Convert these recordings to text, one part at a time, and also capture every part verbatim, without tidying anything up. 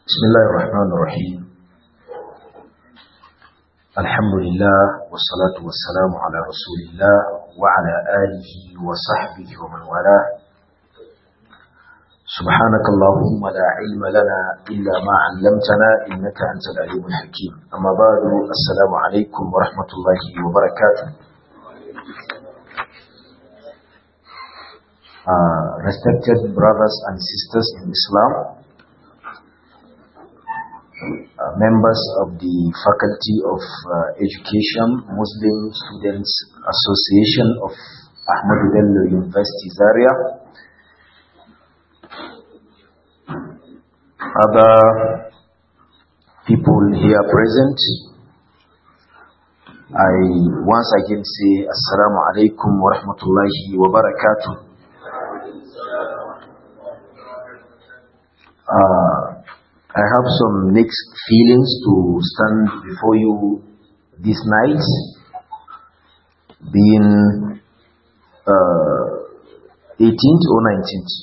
بسم الله الرحمن الرحيم. الحمد لله والصلاة والسلام على رسول الله وعلى آله وصحبه ومن والاه. سبحانك اللهم لا علم لنا إلا ما علمتنا إنك أنت العليم الحكيم. أما بعد، السلام عليكم ورحمة الله وبركاته. Uh, respected brothers and sisters in Islam, uh, members of the Faculty of uh, Education, Muslim Students Association of Ahmadu Bello University Zaria, other people here present, I once again say Assalamu alaikum wa rahmatullahi wa barakatuh. Uh, I have some mixed feelings to stand before you this night, being uh, eighteenth or nineteenth?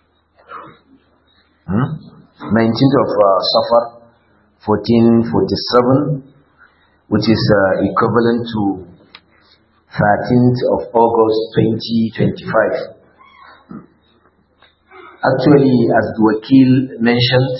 Hmm? nineteenth of uh, Safar, fourteen forty-seven, which is uh, equivalent to thirteenth of August twenty twenty-five. Actually, as the Wakil mentioned,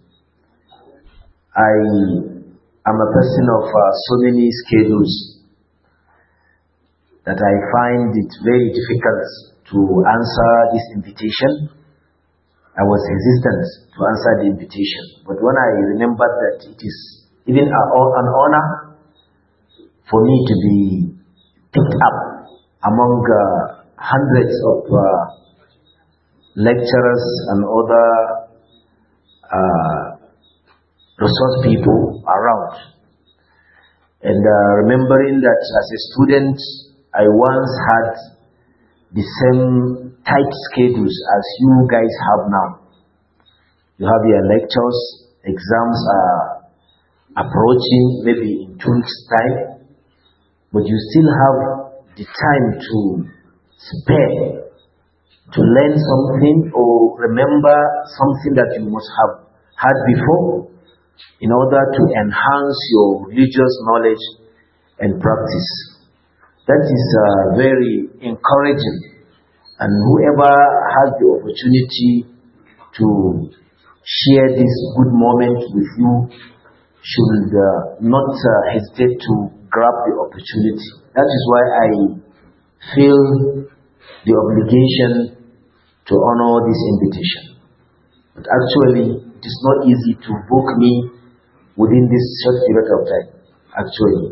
I am a person of uh, so many schedules that I find it very difficult to answer this invitation. I was hesitant to answer the invitation, but when I remembered that it is even a, an honor for me to be picked up among uh, hundreds of uh, lecturers and other uh, resource people around, and uh, remembering that as a student I once had the same tight schedules as you guys have now. You have your lectures, exams are approaching maybe in two weeks time, but you still have the time to spare to learn something or remember something that you must have had before in order to enhance your religious knowledge and practice. That is uh, very encouraging, and whoever has the opportunity to share this good moment with you should uh, not uh, hesitate to grab the opportunity. That is why I feel the obligation to honor this invitation. But actually, it is not easy to book me within this short period of time. Actually,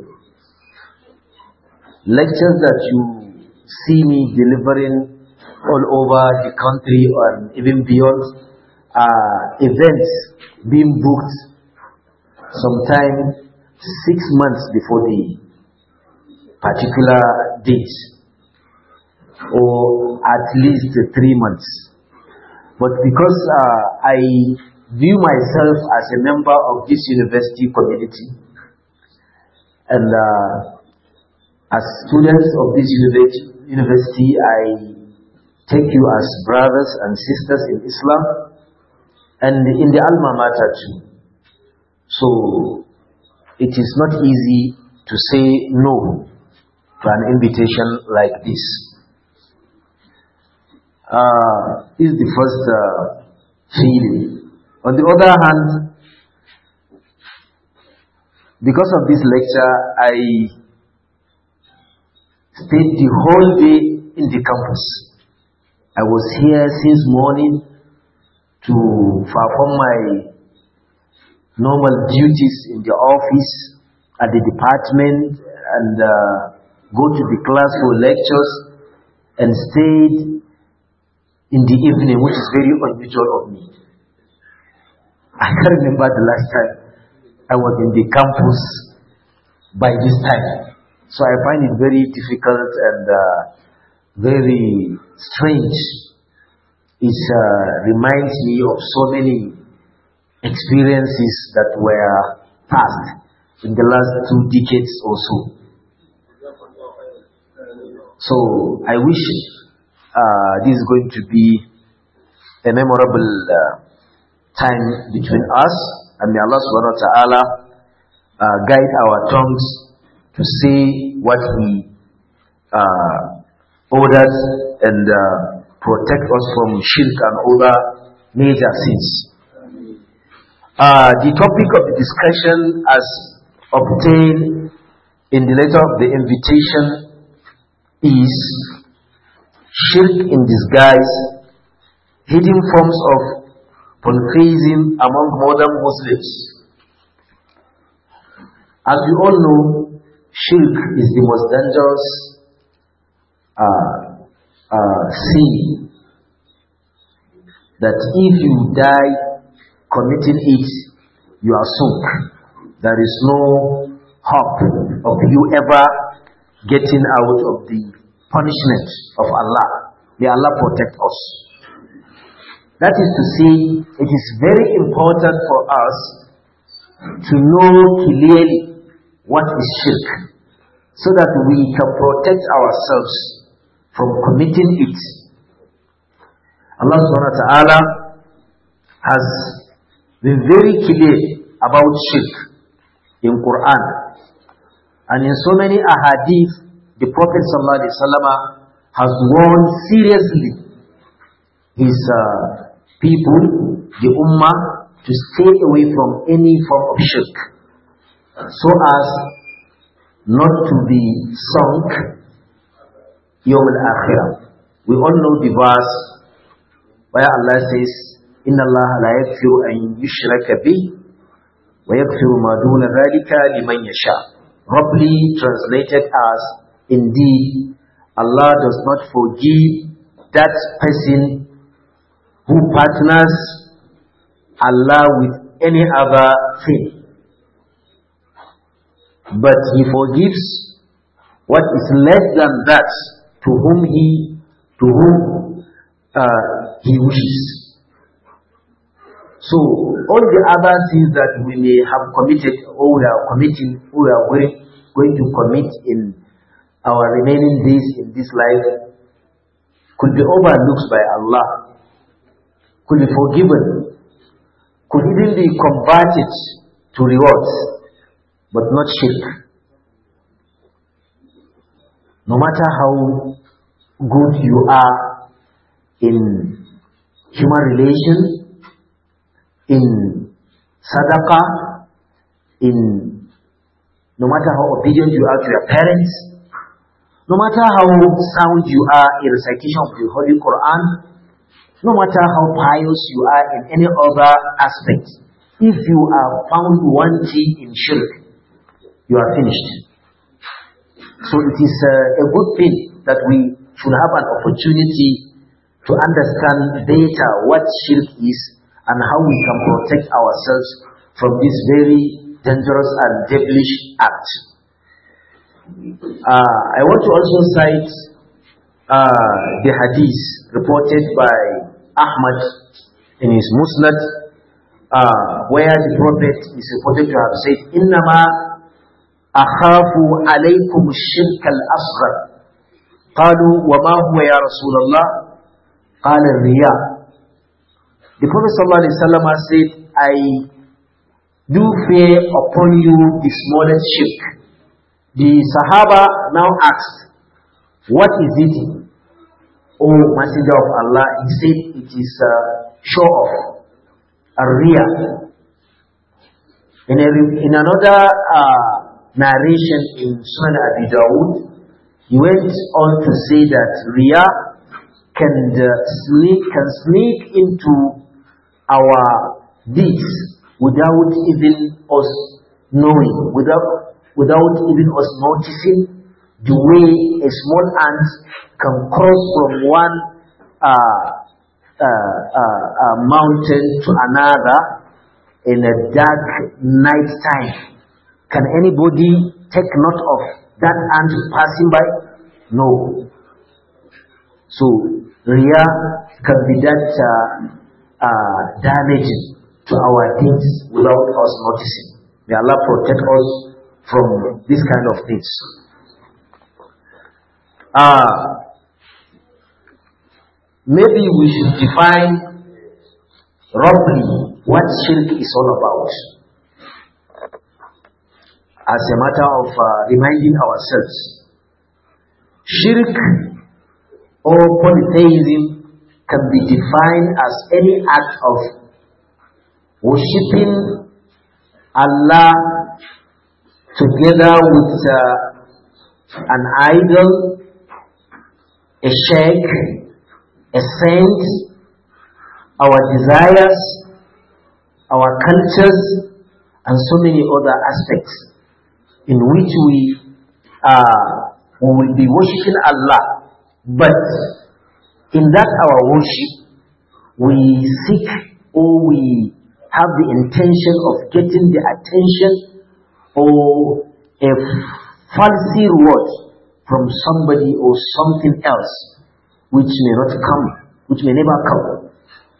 lectures that you see me delivering all over the country and even beyond are events being booked sometime six months before the particular date, or at least three months. But because uh, I view myself as a member of this university community, and uh, as students of this university, I take you as brothers and sisters in Islam, and in the alma mater too. So it is not easy to say no to an invitation like this. Uh, is the first uh, feeling. On the other hand, because of this lecture, I stayed the whole day in the campus. I was here since morning to perform my normal duties in the office, at the department, and uh, go to the class for lectures, and stayed in the evening, which is very unusual of me. I can't remember the last time I was in the campus by this time. So I find it very difficult and uh, very strange. It uh, reminds me of so many experiences that were past in the last two decades or so. So I wish Uh, this is going to be a memorable uh, time between us, and may Allah subhanahu wa ta'ala uh, guide our tongues to say what He uh, orders and uh, protect us from shirk and other major sins. Uh, the topic of the discussion as obtained in the letter of the invitation is shirk in disguise, hidden forms of polytheism among modern Muslims. As we all know, shirk is the most dangerous uh, uh, sin that if you die committing it, you are sunk. There is no hope of you ever getting out of the punishment of Allah. May Allah protect us. That is to say, it is very important for us to know clearly what is shirk, so that we can protect ourselves from committing it. Allah subhanahu wa ta'ala has been very clear about shirk in Quran, and in so many ahadith the Prophet sallallahu alaihi wasallam has warned seriously his uh, people, the ummah, to stay away from any form of shirk, so as not to be sunk yawm al-akhirah. We all know the verse where Allah says, Inna Allah la yaghfiru an yushraka bih wa yaghfiru ma duna dhalika liman yasha. Roughly translated as, indeed, Allah does not forgive that person who partners Allah with any other thing, but He forgives what is less than that to whom He to whom uh, He wishes. So all the other sins that we may have committed, or we are committing, or we are going, going to commit in our remaining days in this life, could be overlooked by Allah, could be forgiven, could even be converted to rewards, but not shirk. No matter how good you are in human relations, in sadaqah, in no matter how obedient you are to your parents, no matter how sound you are in recitation of the Holy Quran, no matter how pious you are in any other aspect, if you are found wanting in shirk, you are finished. So it is uh, a good thing that we should have an opportunity to understand better what shirk is and how we can protect ourselves from this very dangerous and devilish act. Uh, I want to also cite uh, the hadith reported by Ahmad in his Musnad, uh, where the Prophet is reported to have said, "Innama akhafu alaykum ash-shirk al-asghar." Qalu, "Wa ma huwa ya Rasulullah?" Qala ar-riya. The Prophet sallallahu alaihi wasallam said, "I do fear upon you the smallest shirk." The Sahaba now asked, "What is it, O Messenger of Allah?" He said, "It is a show off, a riya." In, a, in another uh, narration in Sunan Abi Dawud, he went on to say that riya can uh, sneak can sneak into our deeds without even us knowing, without without even us noticing, the way a small ant can cross from one uh, uh, uh, uh, mountain to another in a dark night time. Can anybody take note of that ant passing by? No. So riya can be that uh, uh, damaging to our deeds without us noticing. May Allah protect us from this kind of things. Uh, maybe we should define roughly what shirk is all about. as a matter of uh, reminding ourselves. Shirk or polytheism can be defined as any act of worshipping Allah together with uh, an idol, a sheikh, a saint, our desires, our cultures, and so many other aspects in which we, uh, we will be worshipping Allah. But in that our worship, we seek or we have the intention of getting the attention or a fancy word from somebody or something else which may not come, which may never come.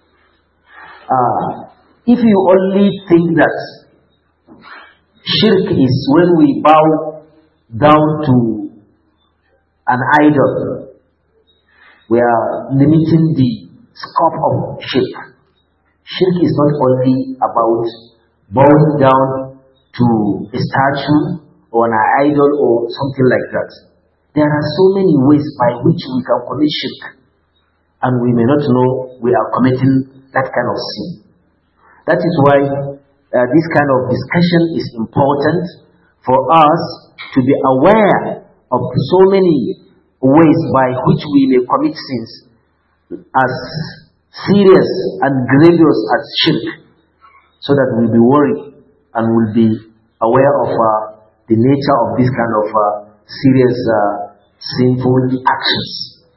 Uh, if you only think that shirk is when we bow down to an idol, we are limiting the scope of shirk. Shirk is not only about bowing down to a statue or an idol or something like that. There are so many ways by which we can commit shirk, and we may not know we are committing that kind of sin. That is why uh, this kind of discussion is important for us to be aware of so many ways by which we may commit sins as serious and grievous as shirk, so that we'll be worried and will be aware of uh, the nature of this kind of uh, serious uh, sinful actions.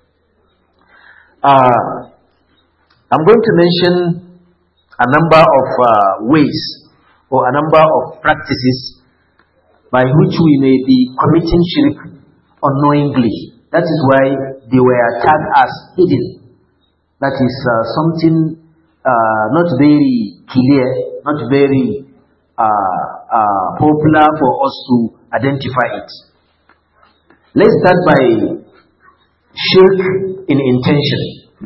Uh, I'm going to mention a number of uh, ways or a number of practices by which we may be committing shirk unknowingly. That is why they were tagged as hidden. That is uh, something uh, not very clear, not very uh, uh, popular for us to identify it. Let's start by shirk in intention.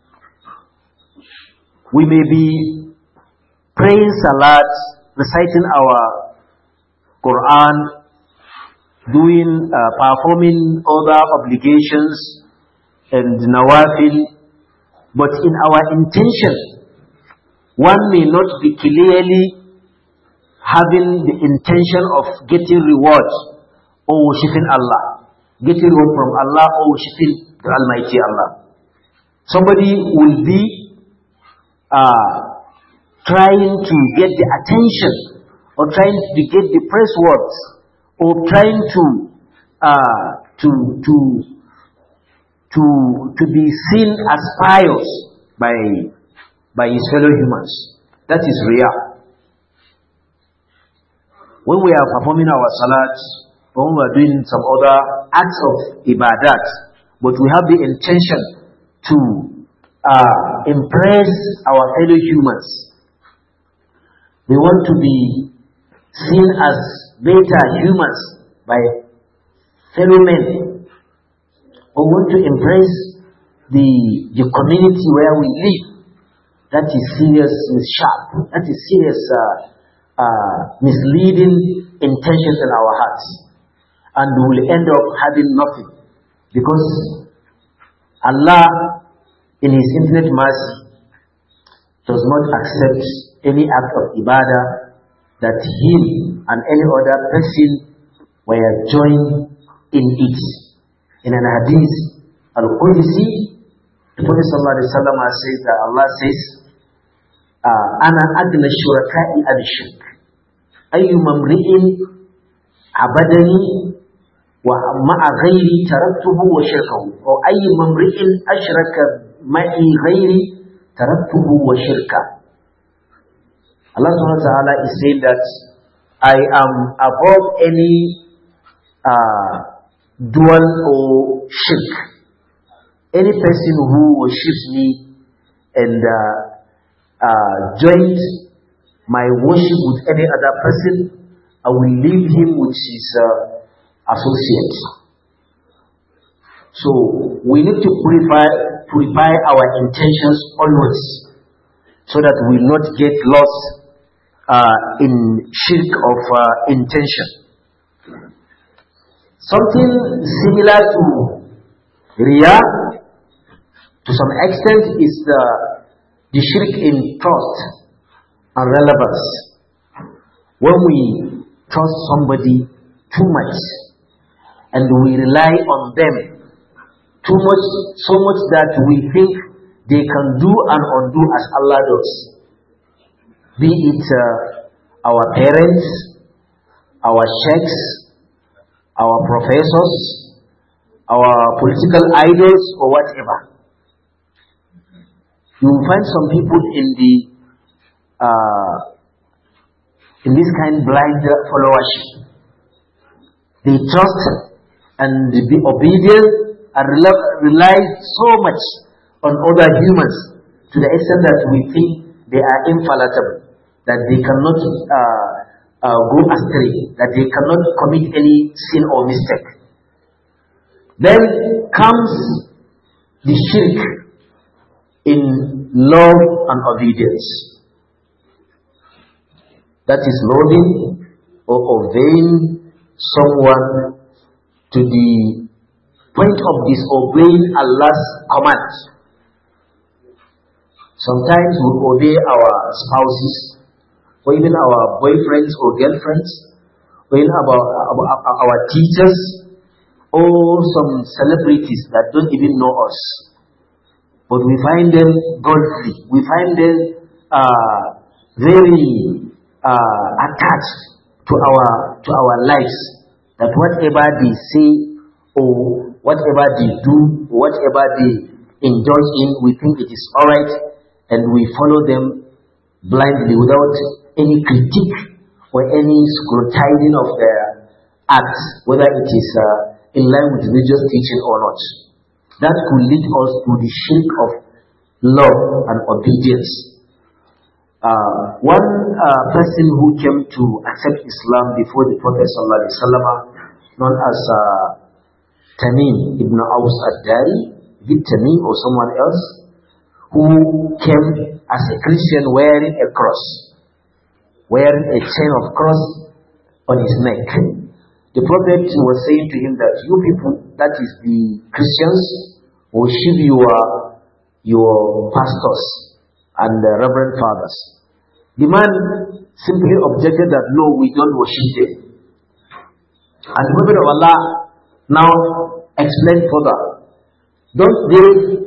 We may be praying salat, reciting our Quran, doing, uh, performing other obligations and nawafil, but in our intention, one may not be clearly having the intention of getting reward or worshiping Allah, getting reward from Allah or worshiping the Almighty Allah. Somebody will be uh, trying to get the attention or trying to get the praise words or trying to uh, to to to to be seen as pious by by his fellow humans. That is riyah. When we are performing our salat, when we are doing some other acts of ibadat, but we have the intention to uh, impress our fellow humans, we want to be seen as better humans by fellow men, or want to impress the, the community where we live. That is serious sharp. That is serious uh, uh, misleading intentions in our hearts. And we will end up having nothing. Because Allah, in His infinite mercy, does not accept any act of ibadah that him and any other person were joined in it. In an hadith, Al-Qudsi, the Prophet sallallahu alaihi wasallam says that Allah says, "Ana adna shuraka'i al-shirk. Ayyuma mri'in abadani wa ma'a ghayri taraktuhu wa shirkahu." Or ayyuma mri'in ashraka ma'i ghayri taraktuhu wa shirka. Allah subhanahu wa ta'ala is saying that I am above any uh, dual or shirk. Any person who worships me and uh, uh, joins my worship with any other person, I will leave him with his uh, associate. So we need to purify, purify our intentions always, so that we will not get lost uh, in shirk of uh, intention. Something similar to Riyah, to some extent, is the, the shirk in trust and relevance. When we trust somebody too much and we rely on them too much, so much that we think they can do and undo as Allah does. Be it uh, our parents, our sheikhs, our professors, our political idols, or whatever. You will find some people in the uh, in this kind of blind followership. They trust and be obedient and rely so much on other humans to the extent that we think they are infallible, that they cannot uh, uh, go astray, that they cannot commit any sin or mistake. Then comes the shirk in love and obedience. That is loving or obeying someone to the point of disobeying Allah's commands. Sometimes we obey our spouses, or even our boyfriends or girlfriends, or even our, our, our teachers, or some celebrities that don't even know us. But we find them godly. We find them uh, very uh, attached to our to our lives. That whatever they say or whatever they do, whatever they indulge in, we think it is alright, and we follow them blindly without any critique or any scrutinizing of their acts, whether it is uh, in line with religious teaching or not. That could lead us to the shirk of love and obedience. Uh, one uh, person who came to accept Islam before the Prophet ﷺ, known as uh, Tamim ibn Aus ad-Dari, Bid Tamim or someone else, who came as a Christian wearing a cross, wearing a chain of cross on his neck. The Prophet was saying to him that you people, that is the Christians, worship your, your pastors and the reverend fathers. The man simply objected that no, we don't worship them. And the Prophet of Allah now explained further. Don't they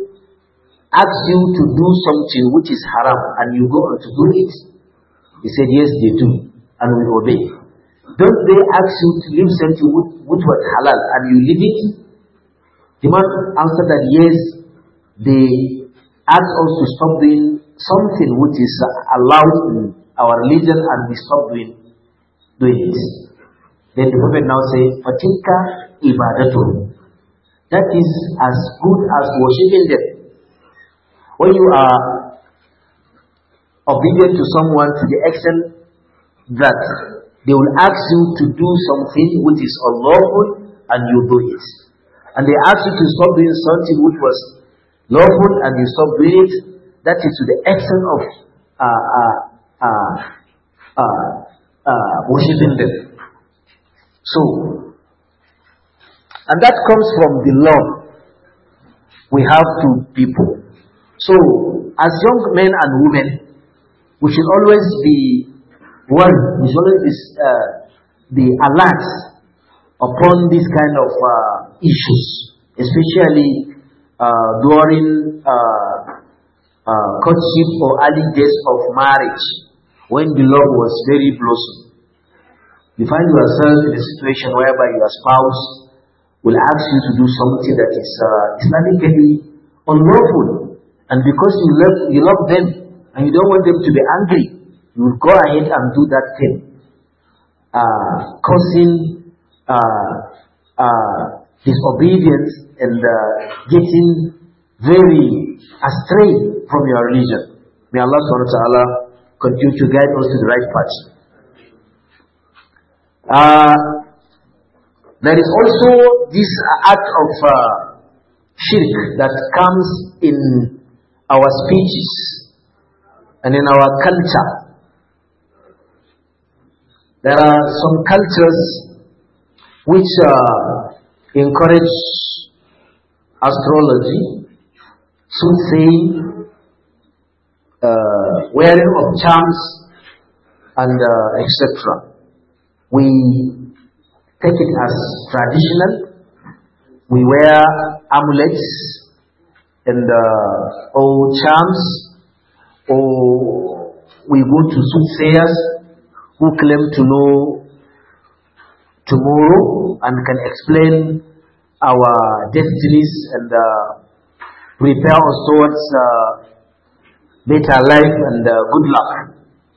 ask you to do something which is haram and you go on to do it? He said, yes, they do, and we obey. Don't they ask you to leave something which was halal and you leave it? The man answered that yes, they ask us to stop doing something which is allowed in our religion and we stop doing, doing it. Then the Prophet now says, Fatika ibadatu. That is as good as worshipping them. When you are obedient to someone to the extent that they will ask you to do something which is unlawful and you do it. And they ask you to stop doing something which was lawful and you stop doing it, that is to the extent of uh, uh, uh, uh, uh, worshipping them. So, and that comes from the love we have to people. So, as young men and women, we should always be one, we should always be, uh, be alert upon this kind of uh, issues, especially uh, during uh, uh, courtship or early days of marriage, when the love was very blossom. You find yourself in a situation whereby your spouse will ask you to do something that is uh, Islamically unlawful, and because you love, you love them and you don't want them to be angry, you will go ahead and do that thing, uh, causing uh, uh, disobedience and uh, getting very astray from your religion. May Allah subhanahu wa ta'ala continue to guide us to the right path. Uh, there is also this act of uh, shirk that comes in our speeches and in our culture. There are some cultures which uh, encourage astrology, soothsaying, uh, wearing of charms, and uh, et cetera. We take it as traditional. We wear amulets and uh, or charms, or we go to soothsayers who claim to know tomorrow and can explain our destinies and uh, prepare us towards uh, better life and uh, good luck,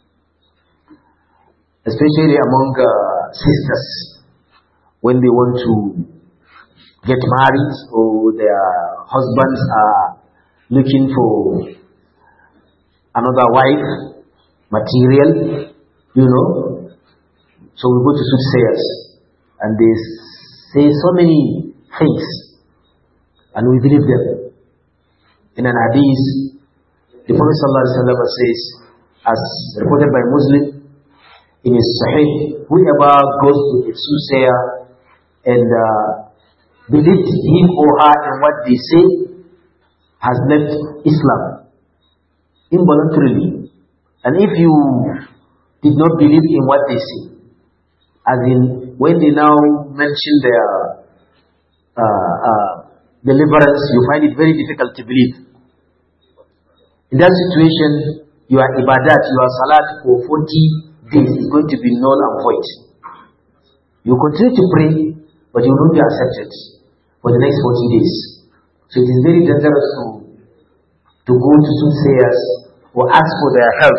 especially among uh, sisters when they want to get married or their husbands are looking for another wife, material, you know. So we go to soothsayers and they say so many things and we believe them. In an hadith, the Prophet ﷺ says, as reported by Muslim in his Sahih, whoever goes to a soothsayer and uh, believes him or her in what they say has left Islam involuntarily. And if you did not believe in what they say, as in when they now mention their uh, uh, deliverance, you find it very difficult to believe. In that situation, your ibadat, your salat for forty days is going to be null and void. You continue to pray, but you will not be accepted for the next forty days. So it is very dangerous to, to go to soothsayers or ask for their help.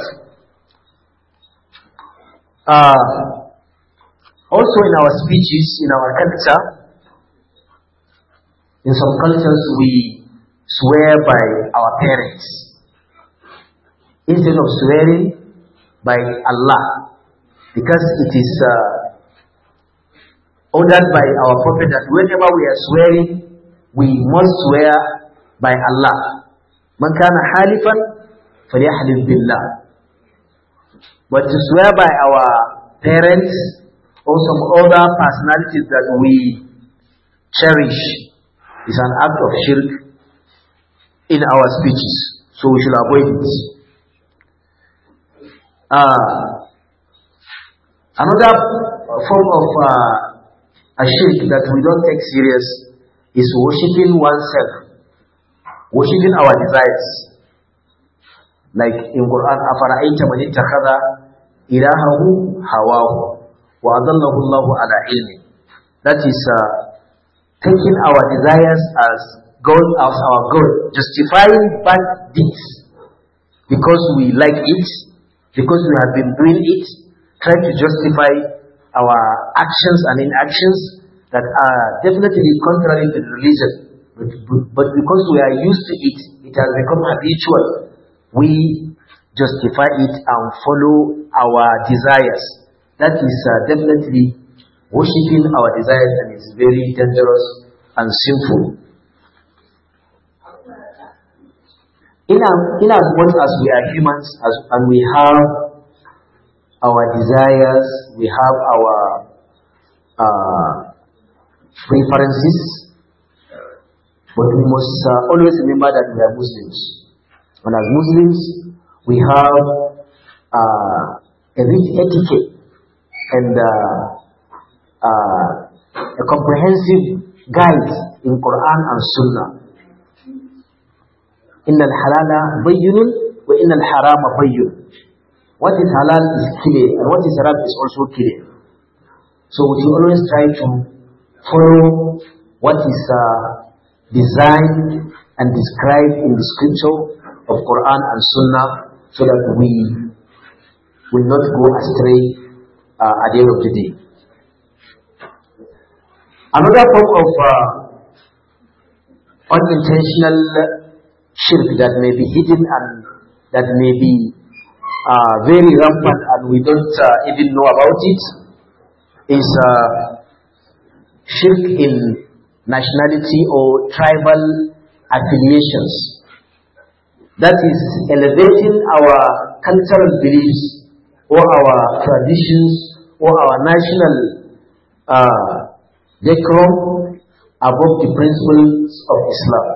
Uh, also in our speeches, in our culture, in some cultures we swear by our parents instead of swearing by Allah, because it is uh, ordered by our Prophet that whenever we are swearing, we must swear by Allah. Man kana halifan falyahlif billah. But to swear by our parents or some other personalities that we cherish is an act of shirk in our speeches. So we should avoid it. Uh, another form of uh, a shirk that we don't take serious is worshipping oneself, worshipping our desires. Like in Quran, أَفَرَأَيْتَ مَنِ اتَّخَذَ إِلَهَهُ هَوَاهُ وَأَضَلَّهُ اللَّهُ عَلَى عِلْمٍ. That is uh, taking our desires as God, as our God, justifying bad deeds because we like it, because we have been doing it, trying to justify our actions and inactions that are definitely contrary to the religion. But, but because we are used to it, it has become habitual. We justify it and follow our desires. That is uh, definitely worshipping our desires, and it's very dangerous and sinful. In, a, in as much as we are humans as, and we have our desires, we have our uh, preferences, but we must uh, always remember that we are Muslims. And as Muslims, we have uh, a rich etiquette and uh, uh, a comprehensive guide in Quran and Sunnah. Inna al-halala bayyinun wa inna al-harama bayyinun. What is halal is clear, and what is haram is also clear. So we should always try to follow what is uh, designed and described in the scripture of Quran and Sunnah, so that we will not go astray uh, at the end of the day. Another form of uh, unintentional shirk that may be hidden and that may be uh, very rampant and we don't uh, even know about it is uh, shirk in nationality or tribal affiliations. That is elevating our cultural beliefs or our traditions or our national uh, decorum above the principles of Islam.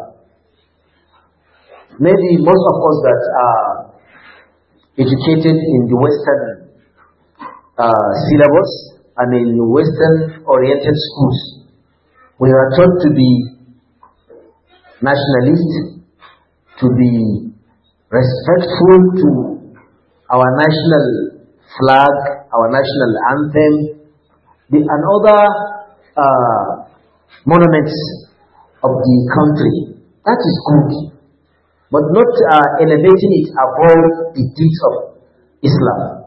Maybe most of us that are educated in the Western uh, syllabus and in Western-oriented schools, we are taught to be nationalist, to be respectful to our national flag, our national anthem, the, and other uh, monuments of the country. That is good, but not uh, elevating it above the deeds of Islam.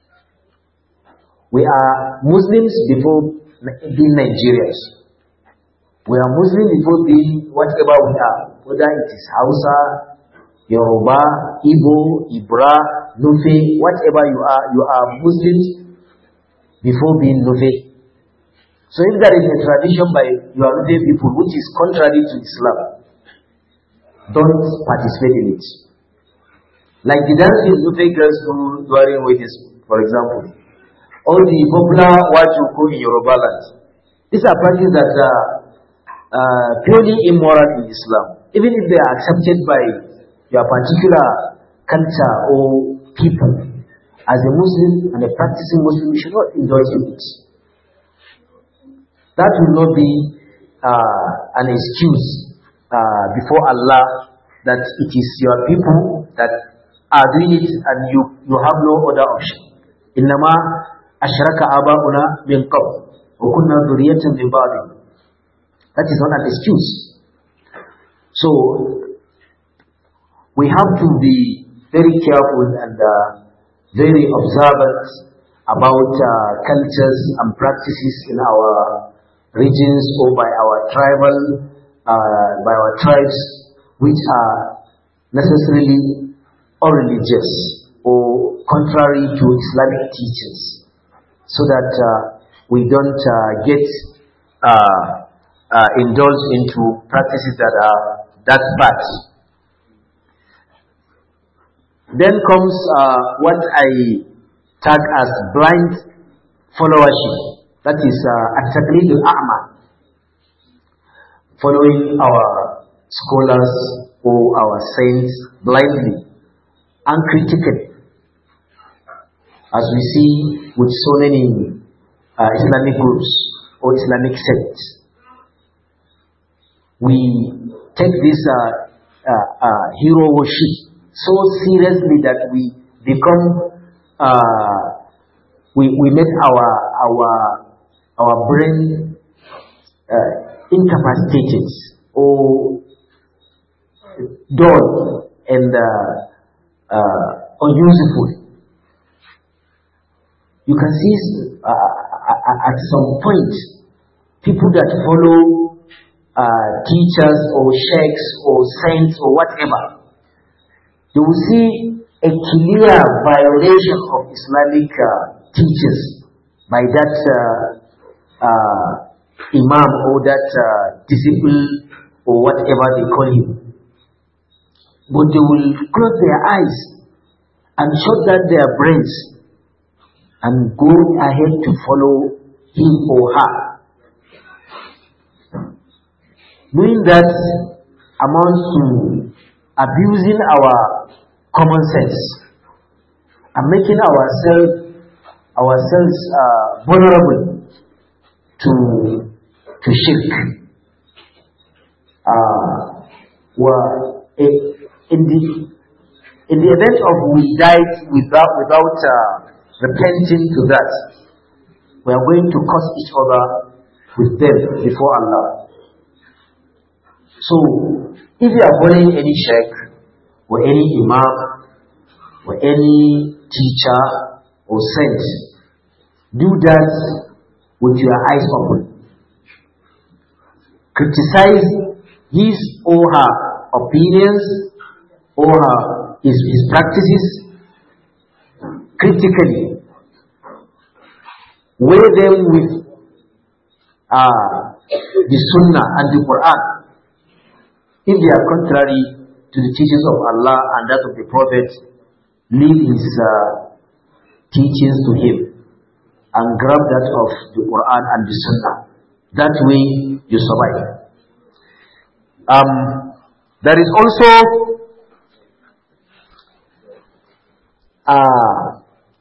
We are Muslims before being Nigerians. We are Muslims before being whatever we are, whether it is Hausa, Yoruba, Igbo, Ibra, Nufe, whatever you are, you are Muslims before being Nufe. So if there is a tradition by your Nufe people which is contrary to Islam, don't participate in it. Like the dancing Nufe girls do during weddings, for example, or the popular Wajuku in Yoruba land. These are practices that are uh, purely immoral in Islam, even if they are accepted by your particular culture or people. As a Muslim and a practicing Muslim, you should not indulge in it. That will not be uh, an excuse uh, before Allah that it is your people that are doing it and you, you have no other option. إنما أشرك آباؤنا من قبل وكنا ذرية من بعدهم. That is not an excuse. So we have to be very careful and uh, very observant about uh, cultures and practices in our regions or by our tribal, uh, by our tribes, which are necessarily unreligious or contrary to Islamic teachings, so that uh, we don't uh, get uh, uh, indulged into practices that are that bad. Then comes uh, what I tag as blind followership. That is at-taqlid al-a'ma, following our scholars or our saints blindly, uncritically, as we see with so many uh, Islamic groups or Islamic sects. We take this uh, uh, uh, hero worship so seriously that we become, uh, we, we make our, our, our brain uh, incapacitated or dull and uh, uh, unuseful. You can see uh, at some point people that follow uh, teachers or sheikhs or saints or whatever, you will see a clear violation of Islamic uh, teachings by that uh, uh, imam or that uh, disciple or whatever they call him. But they will close their eyes and shut down their brains and go ahead to follow him or her. Doing that amounts to abusing our common sense and making ourselves ourselves uh, vulnerable to to shirk. Uh, well, in the in the event of we died without without uh, repenting to that, we are going to curse each other with them before Allah. So, if you are following any sheikh or any imam or any teacher or saint, do that with your eyes open. Criticize his or her opinions or her, his, his practices critically. Weigh them with uh, the Sunnah and the Quran. If they are contrary to the teachings of Allah and that of the Prophet, leave his uh, teachings to him and grab that of the Quran and the Sunnah. That way you survive. Um, there is also uh,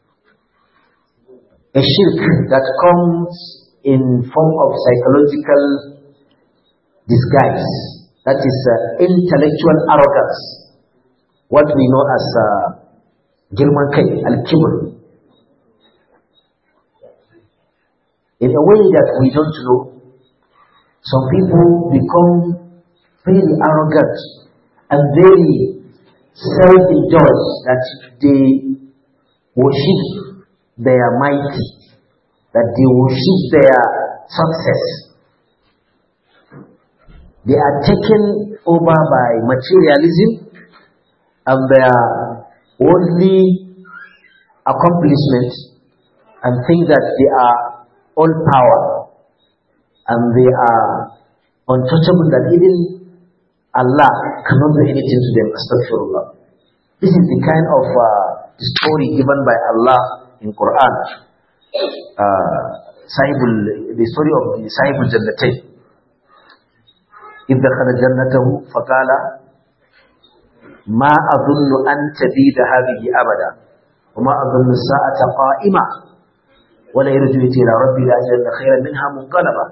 a shirk that comes in form of psychological disguise. That is uh, intellectual arrogance. What we know as uh, girman kai, al-kibr. In a way that we don't know, some people become very arrogant and very self-indulged that they worship their mighty, that they worship their success. They are taken over by materialism and their worldly accomplishments and think that they are all power and they are untouchable, that even Allah cannot do anything to them. Astaghfirullah. This is the kind of uh, story given by Allah in Quran. Uh, sahibul, the story of the Sahibul Jannatain. إذ دخل جنته فقال ما أظن أن تبيد هذه أبدا وما أظن الساعة قائمة ولا يرجوك إلى ربي لأجل خيرا منها منقلبا.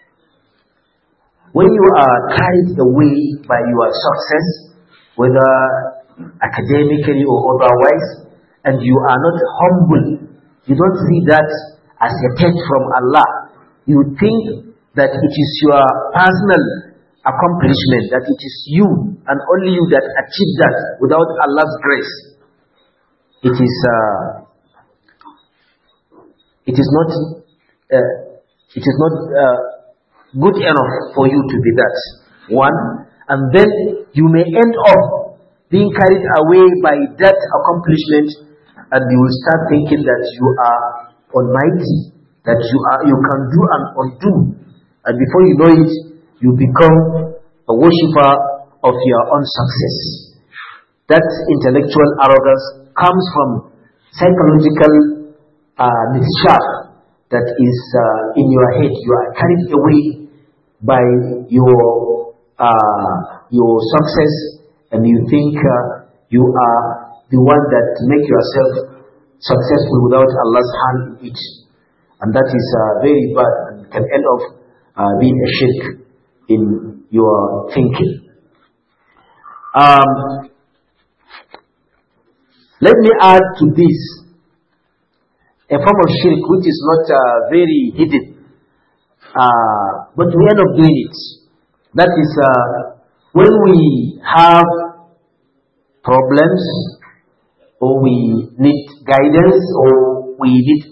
When you are carried away by your success, whether academically or otherwise, and you are not humble, you don't see that as a test from Allah. You think that it is your personal accomplishment, that it is you and only you that achieve that without Allah's grace. It is uh, it is not uh, it is not uh, good enough for you to be that one, and then you may end up being carried away by that accomplishment, and you will start thinking that you are almighty, that you are you can do and undo, and before you know it, you become a worshipper of your own success. That intellectual arrogance comes from psychological uh, mixture that is uh, in your head. You are carried away by your uh, your success, and you think uh, you are the one that make yourself successful without Allah's hand in it, and that is uh, very bad and can end up uh, being a shirk in your thinking. Um, let me add to this a form of shirk which is not uh, very hidden, uh, but we end up doing it. That is uh, when we have problems, or we need guidance, or we need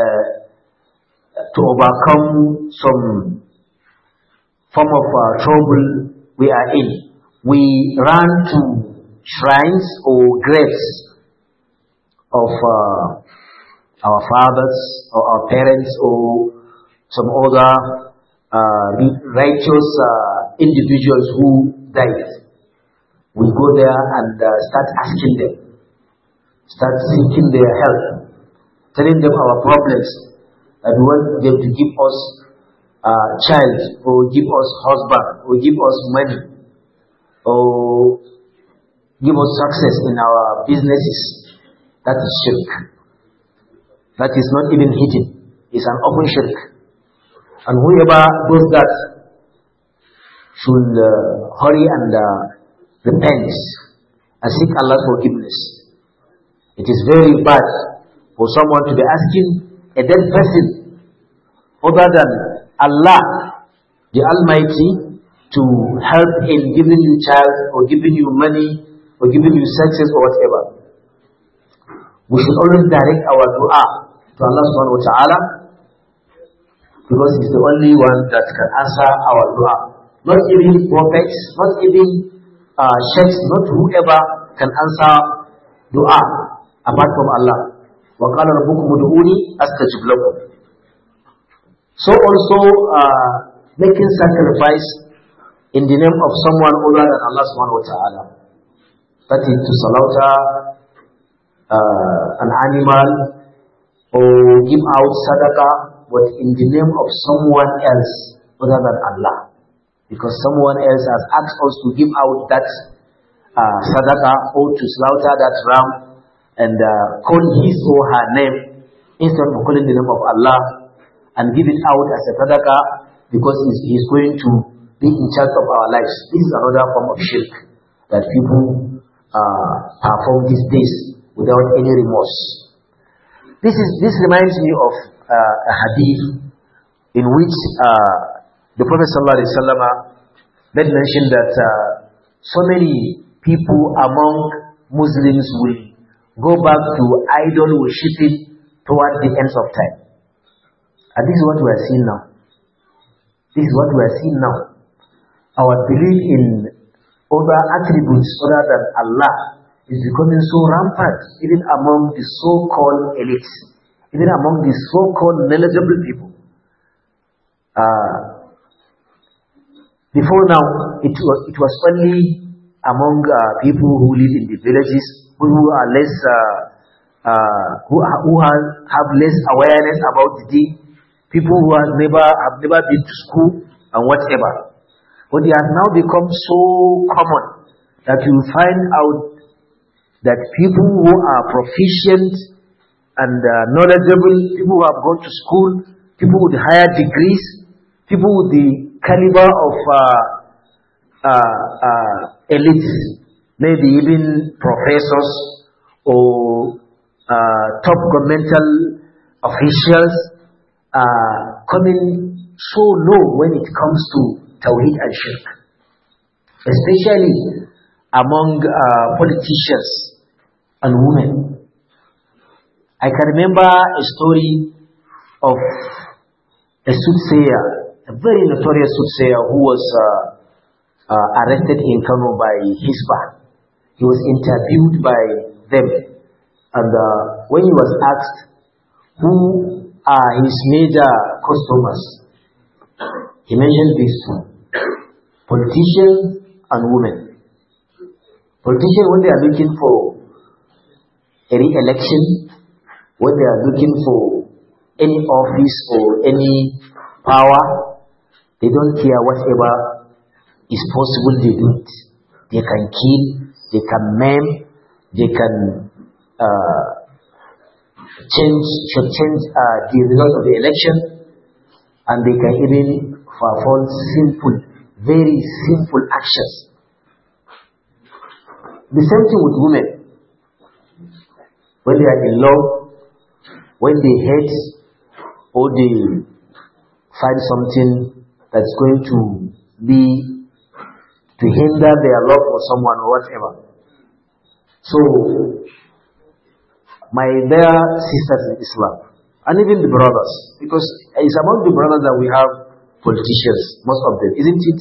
uh, to overcome some form of uh, trouble we are in, we run to shrines or graves of uh, our fathers or our parents or some other uh, righteous uh, individuals who died. We go there and uh, start asking them, start seeking their help, telling them our problems, and we want them to give us Uh, child, or give us husband, or give us money, or give us success in our businesses. That is shirk. That is not even hidden. It's an open shirk. And whoever does that should uh, hurry and uh, repent and seek Allah's forgiveness. It is very bad for someone to be asking a dead person other than Allah, the Almighty, to help in giving you child, or giving you money, or giving you success, or whatever. We should always direct our dua to Allah subhanahu wa ta'ala, because He's the only one that can answer our dua. Not even prophets, not even uh, sheikhs, not whoever can answer dua apart from Allah. وَقَالَ رَبُّكُمُ ادْعُونِي أَسْتَجِبْ لَكُمْ. So also uh, making sacrifice in the name of someone other than Allah subhanahu wa ta'ala. That is to slaughter uh, an animal or give out sadaqah, but in the name of someone else other than Allah. because someone else has asked us to give out that uh, sadaqah or to slaughter that ram and uh, call his or her name instead of calling the name of Allah and give it out as a sadaqah because he is going to be in charge of our lives. This is another form of shirk that people uh, perform these days without any remorse. This is this reminds me of uh, a hadith in which uh, the Prophet sallallahu alaihi wasallam made mention that uh, so many people among Muslims will go back to idol worshipping toward the ends of time. And this is what we are seeing now. This is what we are seeing now. Our belief in other attributes other than Allah is becoming so rampant, even among the so-called elites, even among the so-called knowledgeable people. Uh, before now, it was, it was only among uh, people who live in the villages, who are less, uh, uh, who, who have, have less awareness about the deen, people who have never, have never been to school and whatever. But they have now become so common that you find out that people who are proficient and uh, knowledgeable, people who have gone to school, people with higher degrees, people with the caliber of uh, uh, uh, elites, maybe even professors or uh, top governmental officials, are coming so low when it comes to Tawheed and Shirk, especially among uh, politicians and women. I can remember a story of a soothsayer, a very notorious soothsayer who was uh, uh, arrested in Kano by Hisbah. He was interviewed by them, and uh, when he was asked who are his major customers, he mentioned these two: politicians and women. Politicians, when they are looking for a re-election, when they are looking for any office or any power, they don't care whatever is possible, they do it. They can kill, they can maim, they can uh, change, should change uh, the result of the election, and they can even perform simple, very simple actions. The same thing with women. When they are in love, when they hate, or they find something that's going to be, to hinder their love for someone or whatever. So, my dear sisters in Islam, and even the brothers, because it's among the brothers that we have politicians, most of them, isn't it?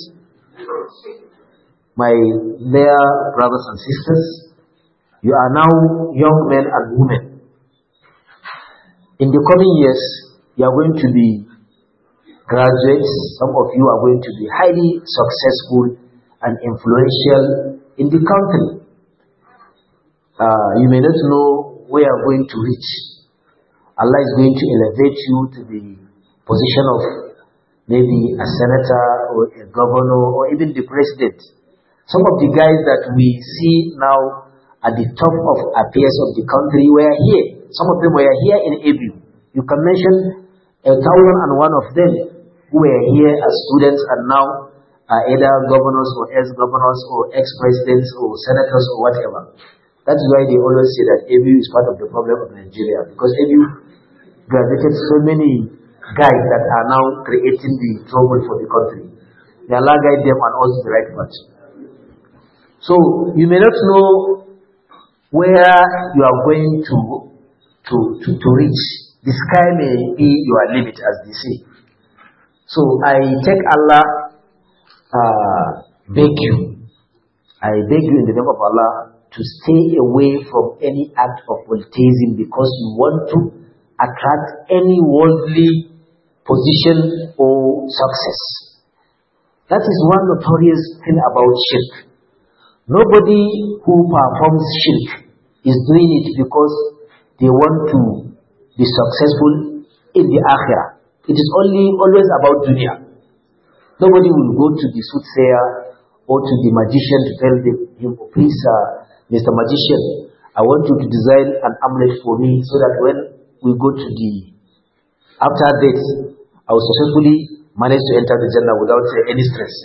My dear brothers and sisters, you are now young men and women. In the coming years, you are going to be graduates. Some of you are going to be highly successful and influential in the country. Uh, you may not know where you are going to reach. Allah is going to elevate you to the position of maybe a senator or a governor or even the president. Some of the guys that we see now at the top of affairs of the country were here. Some of them were here in A B U. You can mention a thousand and one of them who were here as students and now are either governors or ex-governors or ex-presidents or senators or whatever. That's why they always say that A B U is part of the problem of Nigeria, because A B U graduated so many guys that are now creating the trouble for the country. May Allah guide them and us the right path. So you may not know where you are going to to to, to reach. The sky may be your limit, as they say. So I take Allah, uh, beg you, I beg you in the name of Allah to stay away from any act of politicizing because you want to attract any worldly position or success. That is one notorious thing about shirk. Nobody who performs shirk is doing it because they want to be successful in the akhirah. It is only always about dunya. Nobody will go to the soothsayer or to the magician to tell them, please, uh, Mister Magician, I want you to design an amulet for me so that when we go to the after death, I will successfully manage to enter the Jannah without uh, any stress.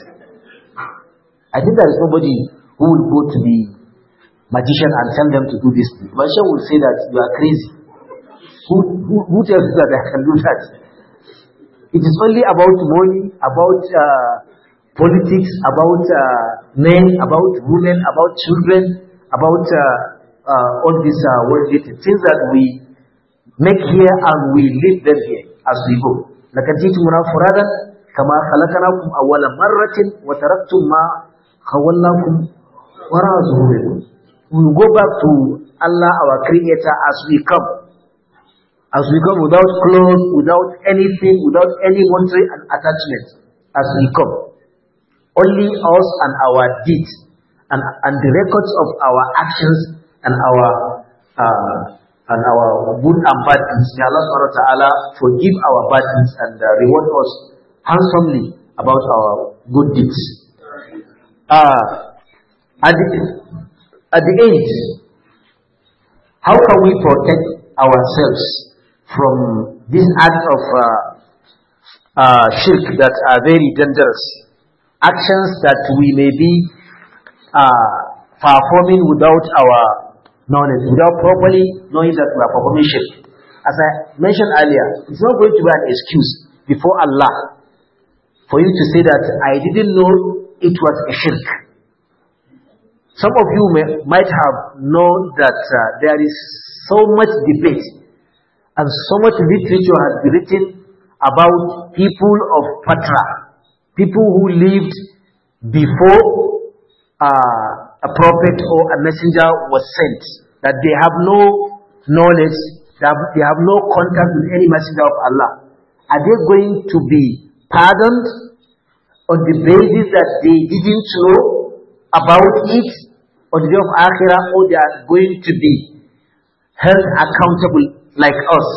I think there is nobody who will go to the magician and tell them to do this. The magician will say that you are crazy. Who, who, who tells you that I can do that? It is only about money, about uh, politics, about uh, men, about women, about children, about uh, uh, all these uh, worldly things that we make here and we leave them here as we go. لَقَدْ جِئْتُمُونَا فُرَادًا كَمَا خَلَقْنَاكُمْ أَوَّلَ مَرَّةٍ وَتَرَكْتُمْ مَا خَوَّلْنَاكُمْ وَرَاءَ ظُهُورِكُمْ. We will go back to Allah, our Creator, as we come. As we come without clothes, without anything, without any monetary attachment, as we come. Only us and our deeds and, and the records of our actions and our uh, and our good and bad deeds. May Allah subhanahu wa ta'ala forgive our bad deeds and uh, reward us handsomely about our good deeds. Uh, at, the, at the end, how can we protect ourselves from this act of uh, uh, shirk that are very dangerous? Actions that we may be uh, performing without our knowledge, without properly knowing that we are performing shirk. As I mentioned earlier, it's not going to be an excuse before Allah for you to say that I didn't know it was a shirk. Some of you may, might have known that uh, there is so much debate and so much literature has been written about people of Patra, people who lived before uh, a prophet or a messenger was sent, that they have no knowledge, that they have no contact with any messenger of Allah. Are they going to be pardoned on the basis that they didn't know about it on the day of Akhirah, or they are going to be held accountable like us?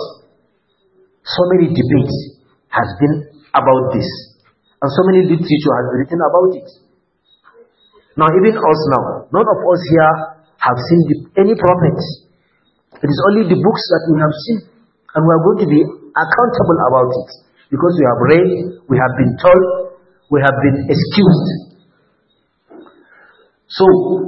So many debates has been about this, and so many literature has been written about it. Now, even us now, none of us here have seen the, any prophets. It is only the books that we have seen, and we are going to be accountable about it, because we have read, we have been told, we have been excused. So,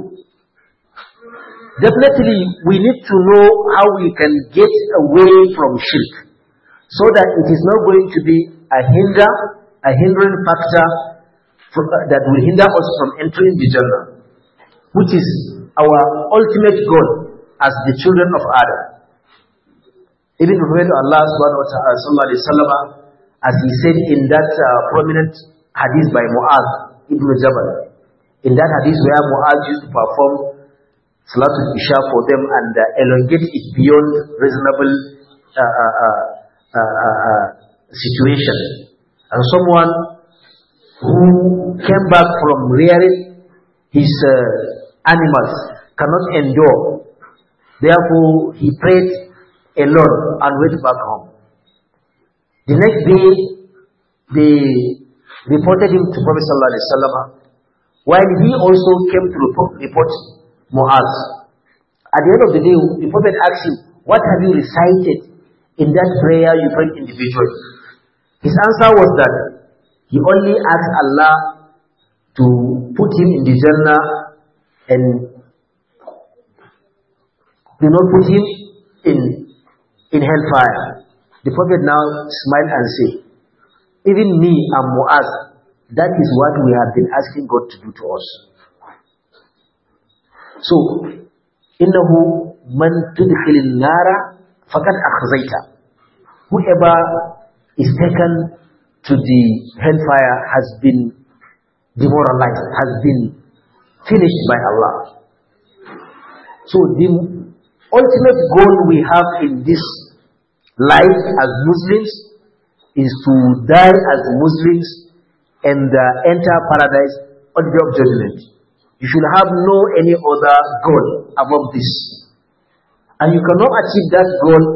definitely we need to know how we can get away from shirk, so that it is not going to be a hinder, a hindering factor that will hinder us from entering the Jannah, which is our ultimate goal as the children of Adam. Even Prophet Allah subhanahu wa ta'ala, as he said in that uh, prominent hadith by Mu'adh ibn Jabal, in that hadith where Mu'adh used to perform Salatul Isha for them and uh, elongate it beyond reasonable uh, uh, uh, uh, uh, situation. And someone who came back from rearing his uh, animals cannot endure. Therefore, he prayed alone and went back home. The next day, they reported him to Prophet Sallallahu Alaihi Wasallam, while he also came to report, report Mu'az. At the end of the day, the Prophet asked him, what have you recited in that prayer you prayed individually? His answer was that he only asked Allah to put him in the Jannah and do not put him in, in hellfire. The Prophet now smiled and said, even me and Mu'az, that is what we have been asking God to do to us. So, إِنَّهُ مَنْ تُدْخِلِ النَّارَ فَقَدْ أَخْزَيْتَ. Whoever is taken to the hellfire has been demoralized, has been finished by Allah. So the ultimate goal we have in this life as Muslims is to die as Muslims and uh, enter paradise on the day of judgment. You should have no any other goal above this. And you cannot achieve that goal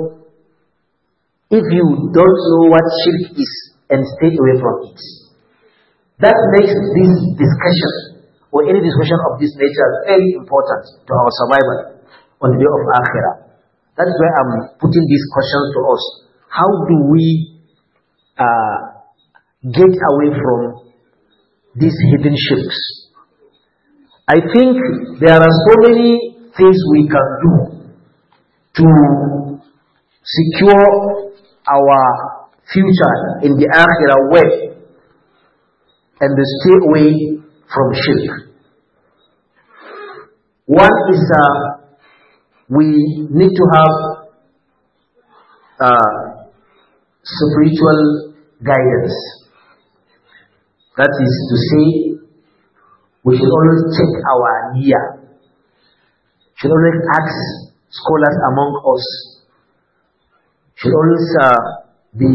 if you don't know what shirk is and stay away from it. That makes this discussion or any discussion of this nature very important to our survival on the day of Akhirah. That's why I'm putting these questions to us. How do we uh, get away from these hidden shirks? I think there are so many things we can do to secure our future in the Akhirah way and to stay away from shirk. One is uh, we need to have uh, spiritual guidance. That is to say, we should always check our niyyah. Should always ask scholars among us. Should always uh, be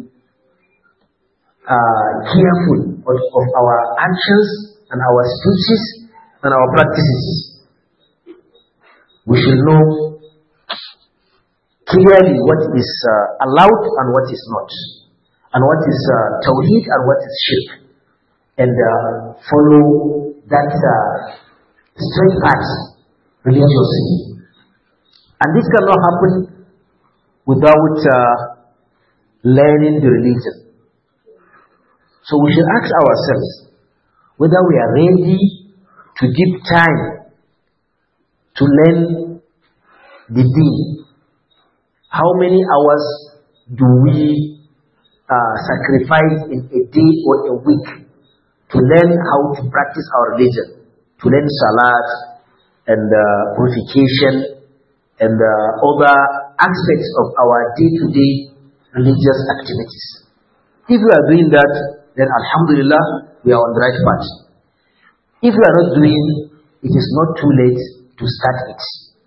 uh, careful of, of our actions and our speeches and our practices. We should know clearly what is uh, allowed and what is not, and what is uh, tawheed and what is shirk, and uh, follow that uh, straight path religiously. And this cannot happen without uh, learning the religion. So we should ask ourselves whether we are ready to give time to learn the deen. How many hours do we uh, sacrifice in a day or a week to learn how to practice our religion, to learn salat and uh, purification and uh, other aspects of our day-to-day religious activities? If we are doing that, then alhamdulillah, we are on the right path. If we are not doing, it is not too late to start it.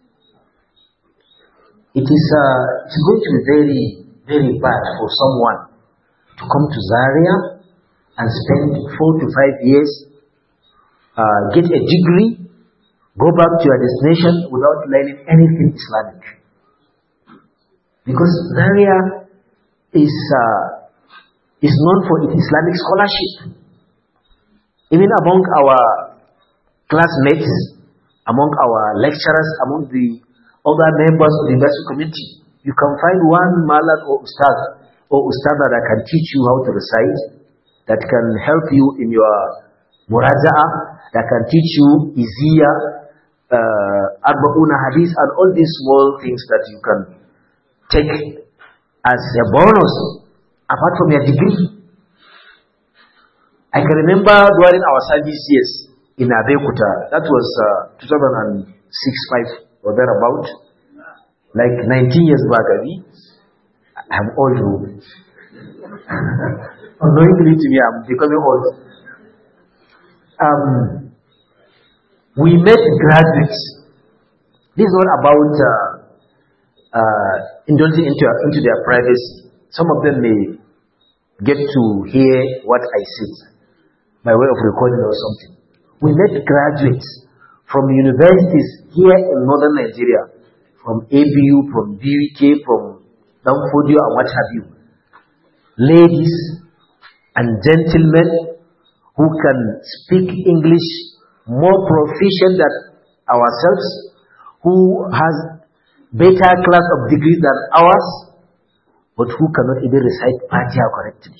It is uh, it's going to be very, very bad for someone to come to Zaria and spend four to five years, uh, get a degree, go back to your destination without learning anything Islamic. Because Zaria is uh, is known for its Islamic scholarship. Even among our classmates, among our lecturers, among the other members of the university community, you can find one malad or ustad or ustada that can teach you how to recite, that can help you in your muraja'ah, that can teach you iziyah, uh, arba'una hadith, and all these small things that you can take as a bonus apart from your degree. I can remember during our service years in Abeokuta, that was uh, two thousand six five or thereabout, like nineteen years back. I'm old. Unknowingly to me, I'm becoming old. Um, we met graduates. This is not about uh, uh, indulging into, into their privacy. Some of them may get to hear what I said by way of recording or something. We met graduates from universities here in northern Nigeria, from A B U, from B U K, from Danfodio and what have you. Ladies and gentlemen who can speak English more proficient than ourselves, who has better class of degrees than ours, but who cannot even recite Fatiha correctly.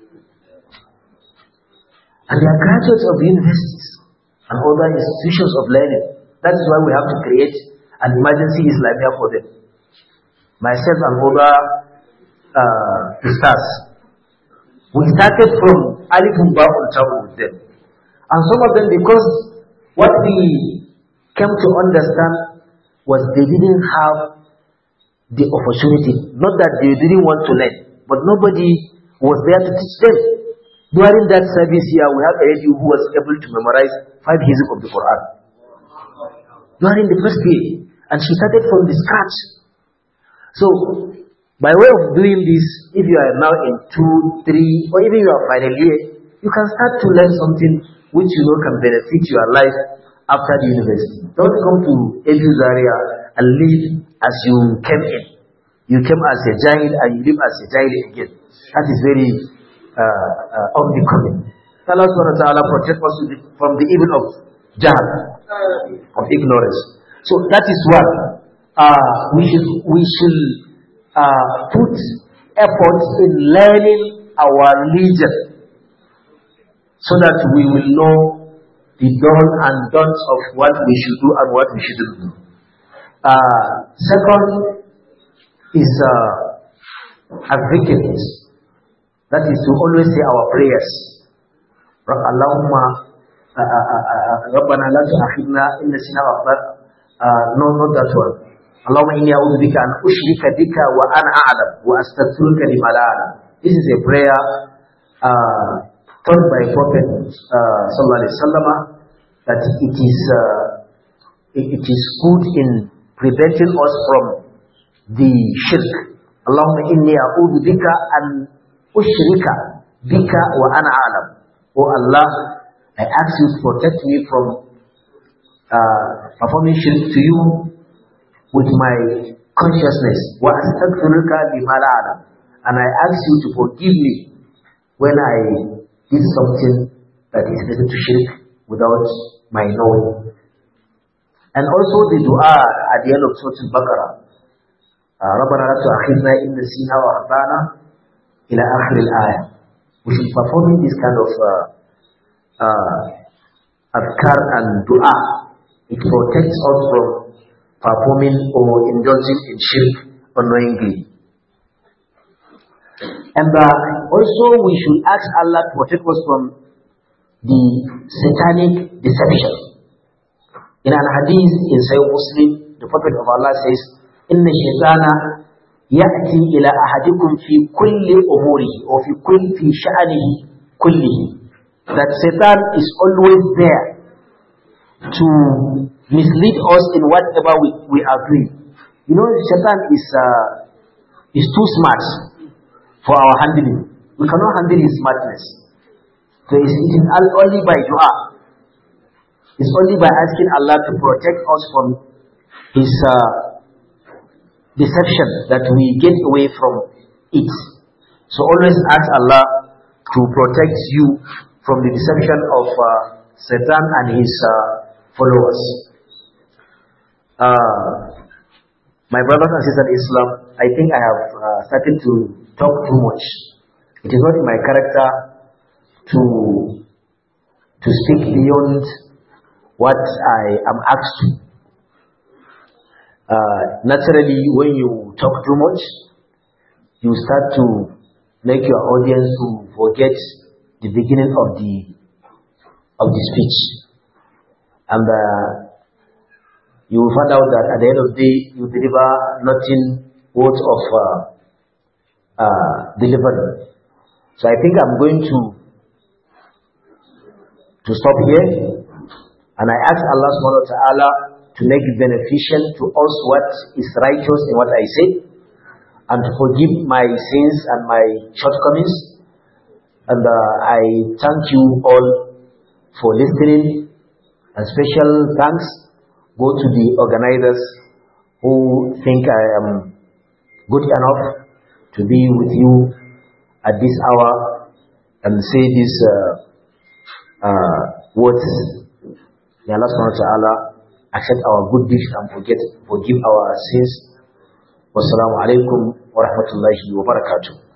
And they are graduates of universities and other institutions of learning. That is why we have to create an emergency Islamia for them. Myself and other uh, stars. We started from Alif and Ba with them. And some of them, because what we came to understand was they didn't have the opportunity. Not that they didn't want to learn, but nobody was there to teach them. During that service here, we have a lady who was able to memorize five hizb of the Quran. During the first day. And she started from the scratch. So, by way of doing this, if you are now in two, three, or even you are final year, you can start to learn something which you know can benefit your life after the university. Don't come to A B U Zaria and live as you came in. You came as a jahil and you live as a jahil again. That is very uh, uh, unbecoming. Allah subhanahu wa ta'ala protect us from the evil of jahl, of ignorance. So that is what uh, we should we should uh, put effort in learning our religion, so that we will know the do's and don'ts of what we should do and what we shouldn't do. Uh, second is uh, advocate. That is to always say our prayers. Allahumma Rabbana la tu'akhidna in nasina wa akhtana. No, not that one. Allahumma inni a'udhu bika an ushrika bika wa ana a'lam wa astaghfiruka lima la a'lam. This is a prayer uh, taught by Prophet uh, sallallahu alaihi wasallam, that it is uh, it, it is good in preventing us from the shirk. Allahumma inni a'udhu bika an ushrika bika wa ana a'lam. Oh Allah, I ask you to protect me from uh, performing shirk to you with my consciousness. Wa astaghfiruka lima la a'lam. And I ask you to forgive me when I did something that is related to shirk without my knowing. And also the dua at the end of Surah Al-Baqarah. رَبَّنَا لَا تُؤَاخِذْنَا إِن نَّسِينَا وَأَخْطَأْنَا إِلَى آخِرِ الْآيَةِ. We should perform this kind of uh, uh, adhkar and dua. It protects us from performing or indulging in shirk unknowingly. And uh, also we should ask Allah to protect us from the satanic deception. In an hadith in Sahih Muslim, the Prophet of Allah says, "Inna shaytana ya'ti ila ahadikum fi kulli umurihi or fi kulli fi sha'anihi kullihi." That Satan is always there to mislead us in whatever we, we are doing. You know, Satan is uh, is too smart for our handling. We cannot handle his smartness. So it is only by dua. It's only by asking Allah to protect us from his uh, deception that we get away from it. So always ask Allah to protect you from the deception of uh, Satan and his uh, followers. Uh, my brothers and sisters in Islam, I think I have uh, started to talk too much. It is not in my character to to speak beyond what I am asked to. Uh, naturally, when you talk too much, you start to make your audience to forget the beginning of the of the speech, and uh, you will find out that at the end of the day, you deliver nothing worth of uh, uh, delivery. So I think I'm going to to stop here, and I ask Allah subhanahu wa ta'ala to make it beneficial to us what is righteous in what I say, and to forgive my sins and my shortcomings. And uh, I thank you all for listening, and special thanks go to the organizers who think I am good enough to be with you at this hour and say these uh, uh, words. May Allah subhanahu wa ta'ala accept our good deeds and forget, forgive our sins. Wassalamu alaikum wa rahmatullahi wa barakatuh.